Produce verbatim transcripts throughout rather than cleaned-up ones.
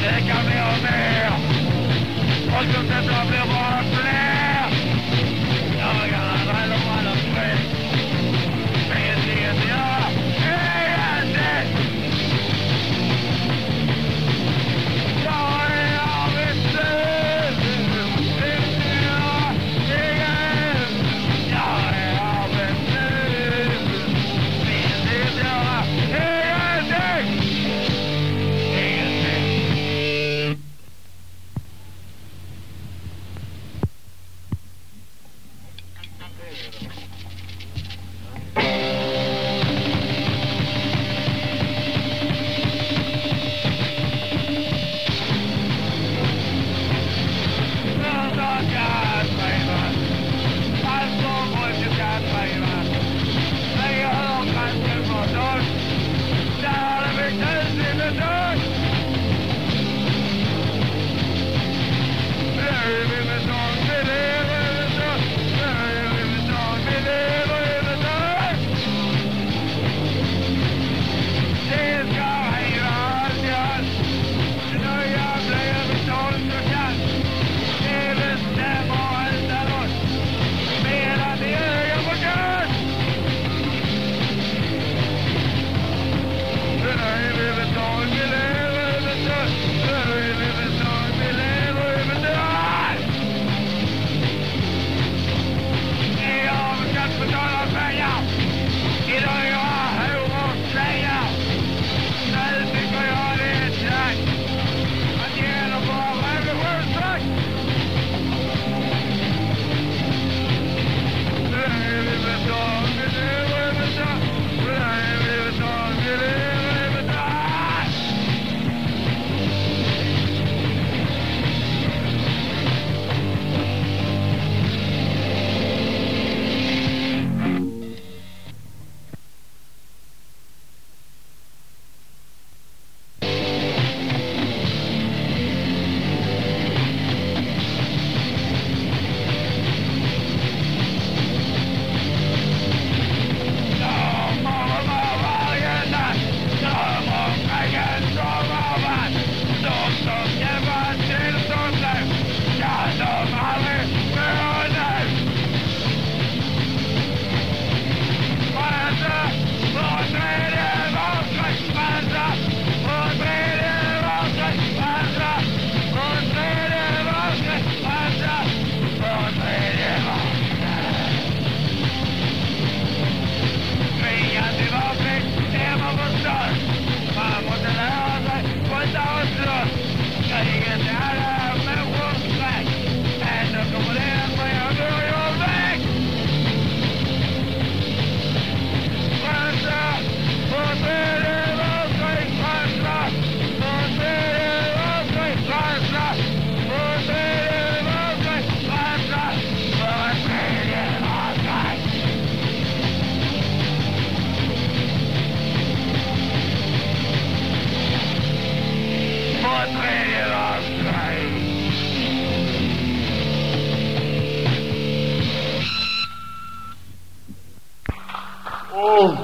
Oh,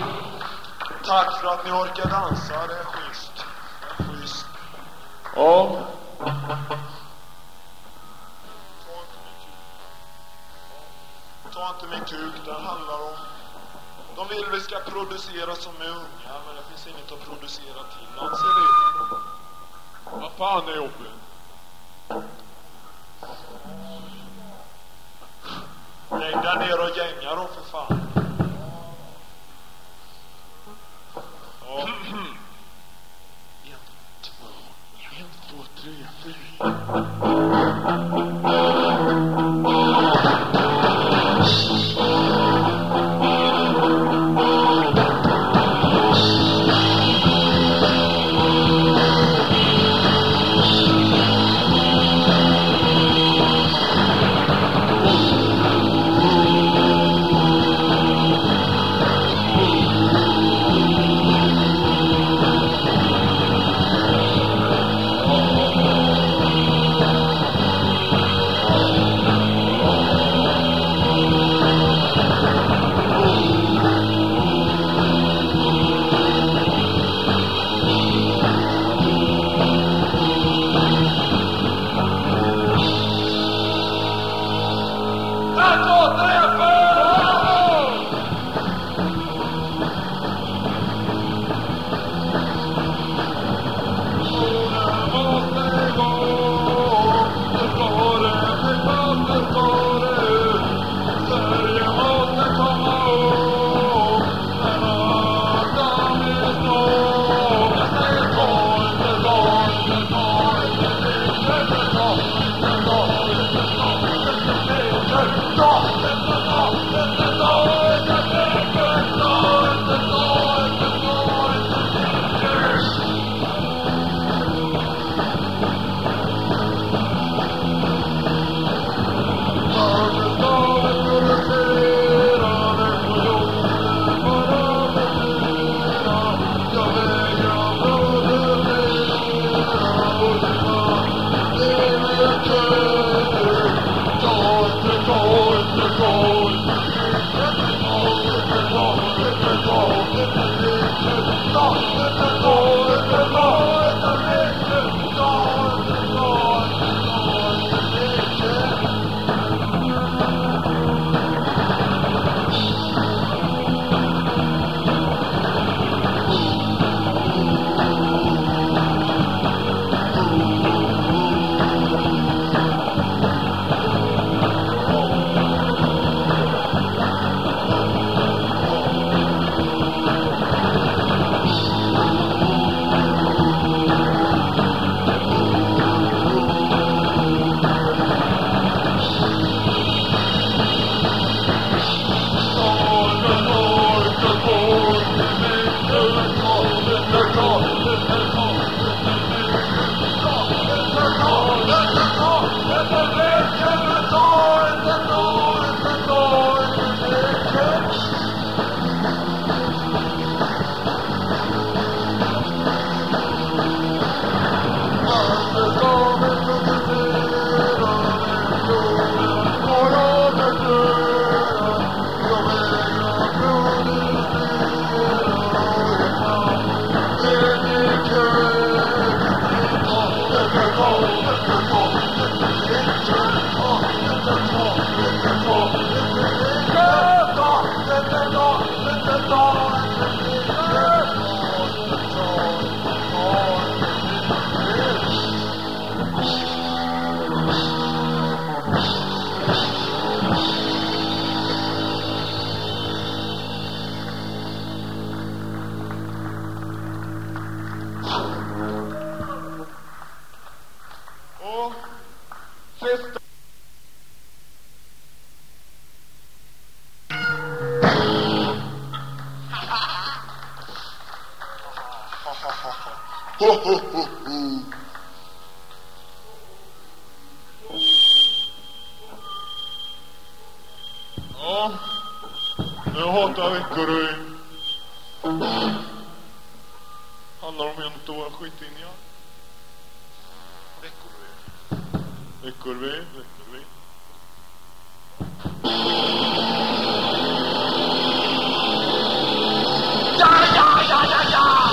tack för att ni orkar dansa, det är schysst. Det är schysst. Ja. Ta inte min kuk, det handlar om... De vill vi ska producera som är unga, men det finns inget att producera till. Man ser det. Vad fan är jobbet? Lägg där ner och gänga då för fan. Ja. En, två, en, två, tre, fyra. Ho, ho, ho, ho. Ja, jag hatar Veckoröj. Handlar om en stor skitinja. Veckoröj. Veckoröj, Veckoröj. Ja, ja, ja, ja, ja!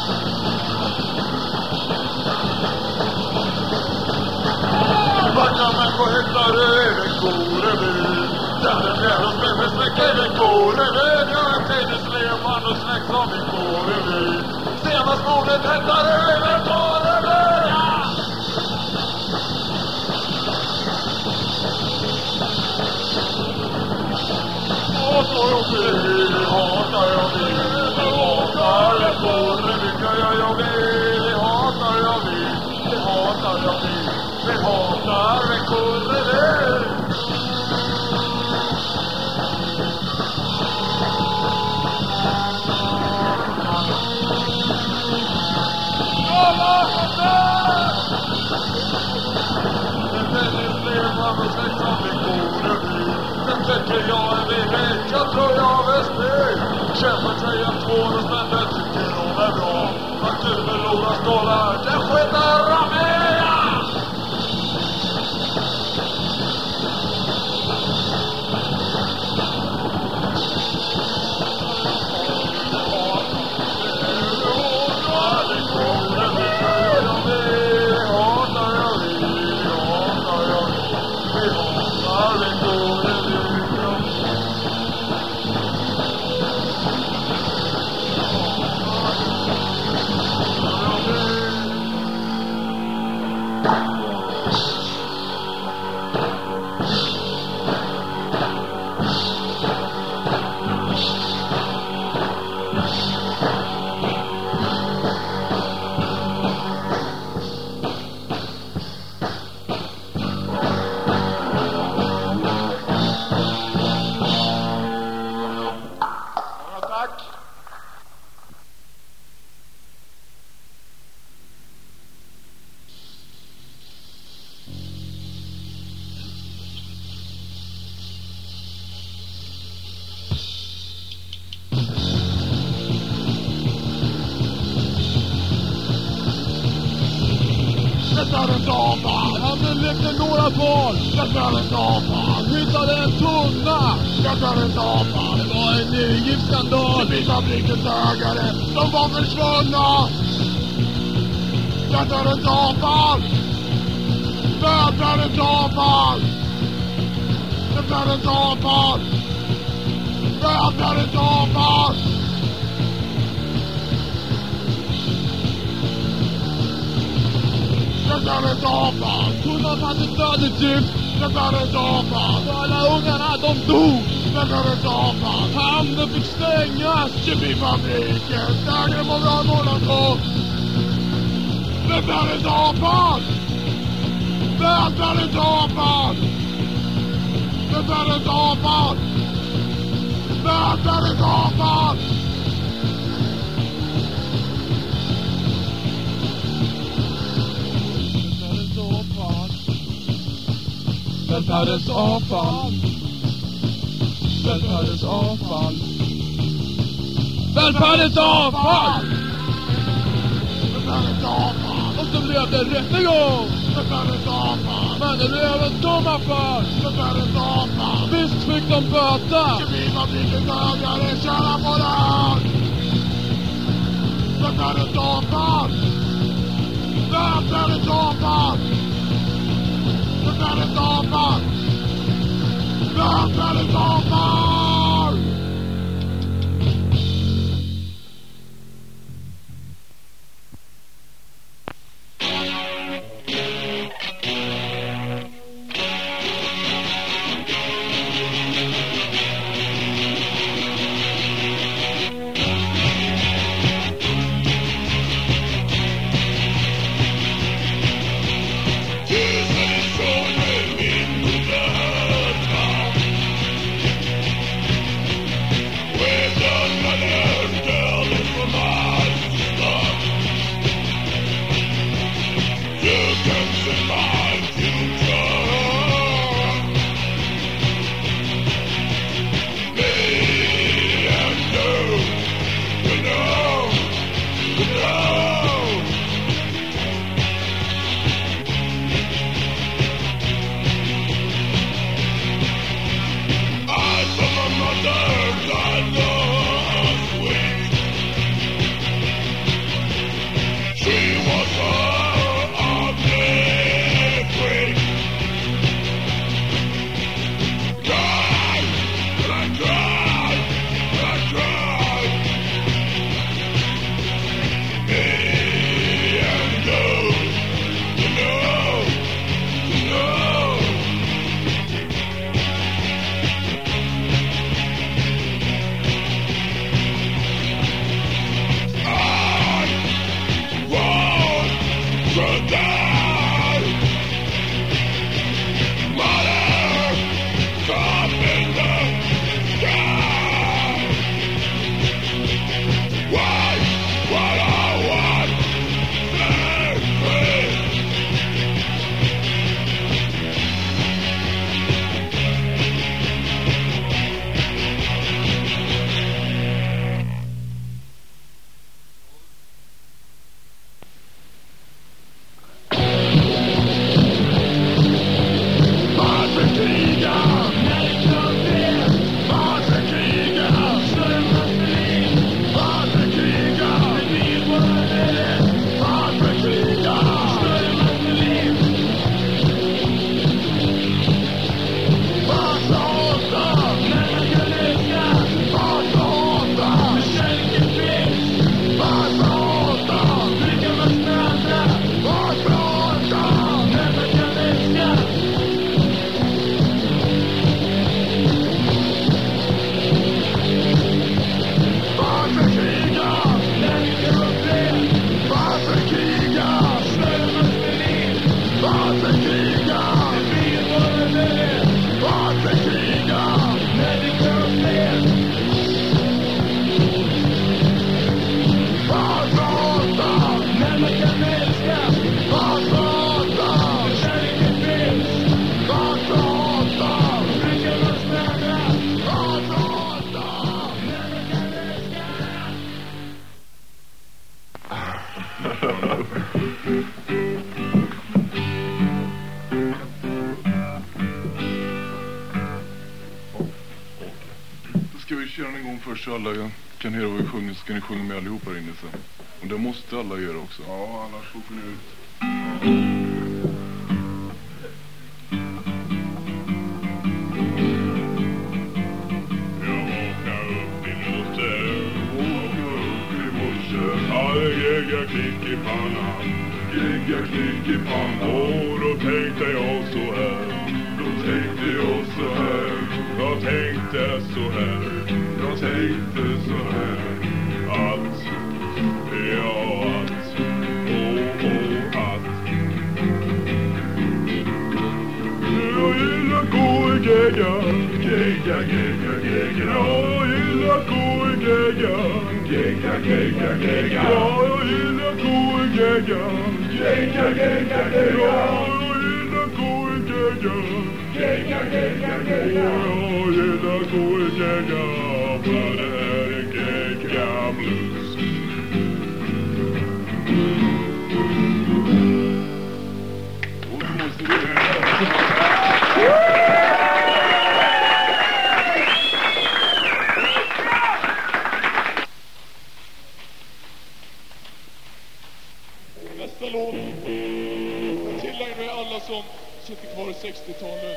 Vackra människor hittar Veckoröj. Den är fjärr och spänn med släcker Veckoröj. Jag är tredjeslev man och släck som Veckoröj. Senast mordet hittar Veckoröj. Ja! Hatar jag vill, hatar jag vill, hatar Veckoröj. Ja, ja, jag vill, hatar jag vill, hatar jag vill, hatar Veckoröj. Sen tycker jag är vid jag tror jag är snygg. Köper tröjan två och snäller tycker hon är bra. Att du förlorar stålar, det skiter av mig. Han lekte några barn. Jag tar en dama. Hittade en tunna. Jag tar en dama. Det var en ny giftskandal. Fabrikens ägare, de var försvunna. Jag tar en dama. Jag tar en dama. Jag tar en dama. Jag tar en dama. Jag tar en dama. Tunnan hade dödligt gift. Jag tar en dama. Alla ungarna de dog. Jag tar en dama. Hamnen fick stängas. Kemifabriken stänger många månader på. Jag tar en dama. Jag tar en dama. Jag tar en dama. Jag tar en dama. Välfärdens avfall. Välfärdens avfall. Välfärdens avfall. Välfärdens avfall. Och så blev det rättegång. Välfärdens avfall. Men det blev en domarfall. Välfärdens avfall. Visst fick de böta. Kemifabrikens ägare tjänar på det här. Välfärdens avfall. Välfärdens avfall. Välfärdens avfall! Välfärdens avfall! Först så alla kan höra vad vi sjunger, så ska ni sjunga med allihop här inne sen. Och det måste alla göra också. Ja, annars får ni ut. Jag vaknar upp i morse, vaknar upp i morse. Hade gegga klick i pannan, gegga klick i pannan. Och då tänkte jag så här, då tänkte jag så här. Jag tänkte så här. Jag tänkte så här att, ja att, och, och att. Jag gillar gå i gegga, gegga, gegga, gegga. Jag gillar gå i gegga, gegga, gegga, gegga. Jag gillar gå i gegga, gegga, gegga, gegga. Jag gillar gå i gegga, gegga, gegga, gegga. Jag gillar gå i gegga. För det här är gegga blues. Nästa låt tillägnar vi alla som sitter kvar i sextiotalet.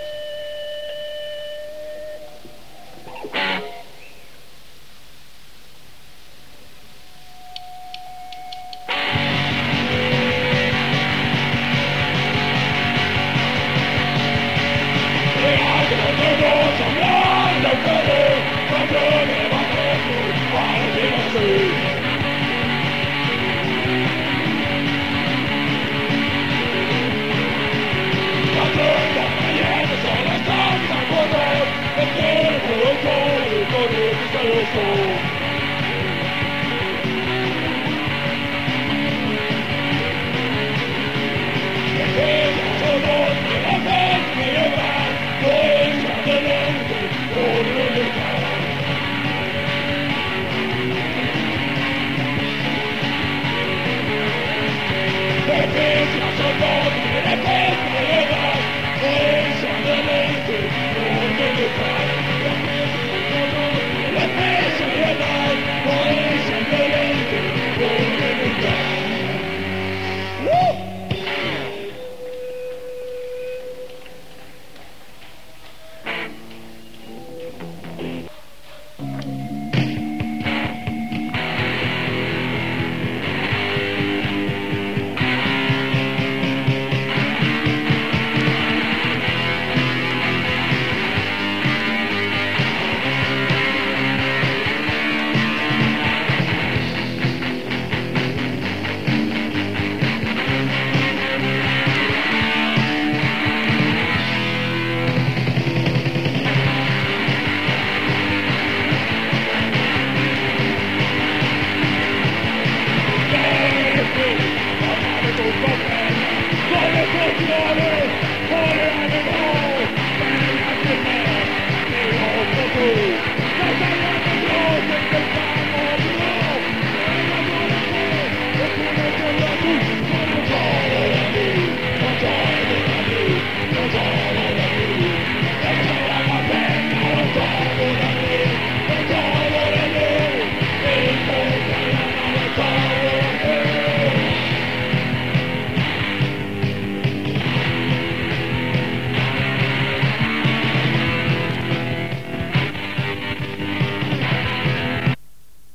Jag tror att jag är så Let's go!